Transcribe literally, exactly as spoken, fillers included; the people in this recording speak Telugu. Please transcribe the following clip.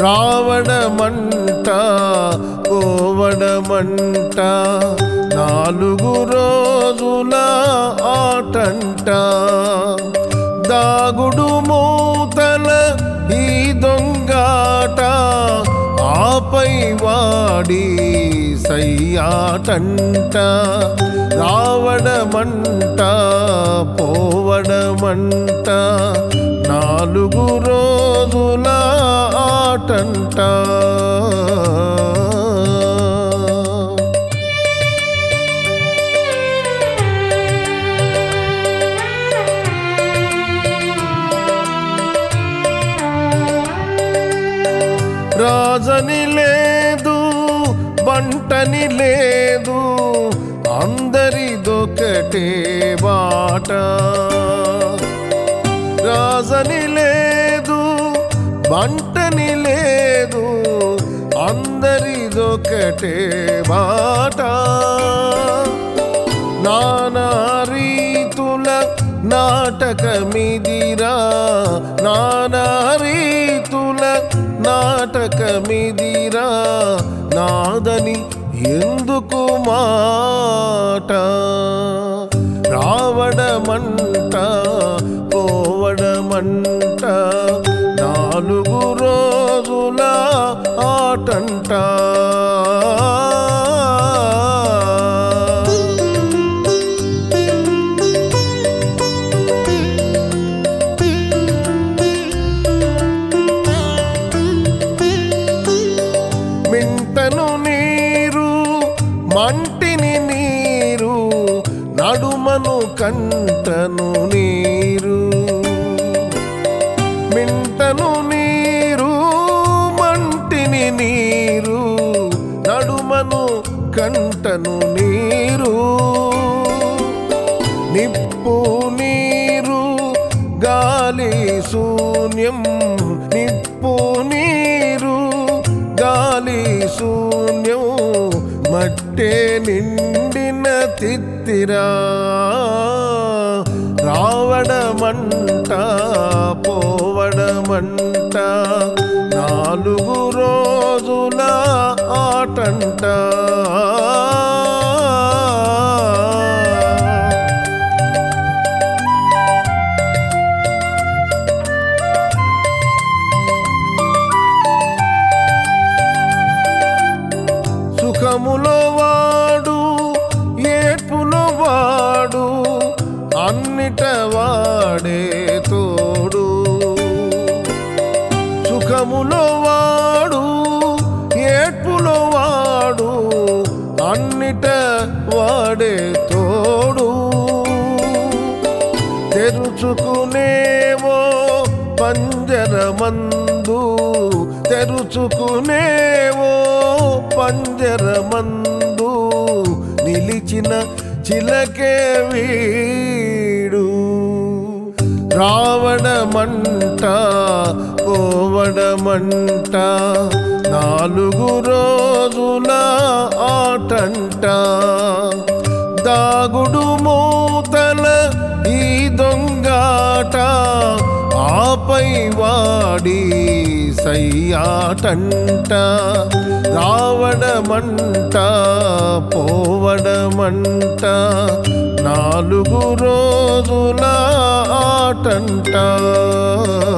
రావడమంట పోవడమంట నాలుగు రోజుల ఆటంట దాగుడు మూతల ఈ దొంగాట ఆపై వాడి సయ్యాటంట రావడమంట పోవడమంట నాలుగు రోజుల ఆటంట రాజని లేదు బంటని లేదు అందరిదొకటే బాట రాజని లేదు బంటని లేదు అందరిదొకటే బాట నానా రీతుల నాటకమిదిరా నానా రీతుల నాటకమిదిరా నాదని ఎందుకు మాట రావడమంట పోవడమంట నాలుగు రోజుల ఆటంట మింటను నీరు మంటిని నీరు నడుమను కంటను నీరు మింటను నీరు మంటిని నీరు నడుమను కంటను నీరు నిప్పు నీరు గాలి శూన్యం నిప్పు నీరు గాలి శూన్యం మట్టే నిండిన తిత్తిరా రావడమంట పోవడమంట నాలుగు రోజుల ఆటంట సుఖములో వాడు ఏడ్పులో వాడు అన్నిట వాడే తోడు సుఖములో వాడు ఏడ్పులో వాడు అన్నిట వాడే తోడు తెరుచుకునేవో పంజరమందు తెరుచుకునేవో పంజరమందు నిలిచిన చిలకే వీడు రావడమంట పోవడమంట నాలుగు రోజుల ఆటంట దాగుడు మూతల ఈ దొంగాట ఆపై వాడి సయ్యాటంట రావడమంట పోవడమంట నాలుగు రోజుల ఆటంట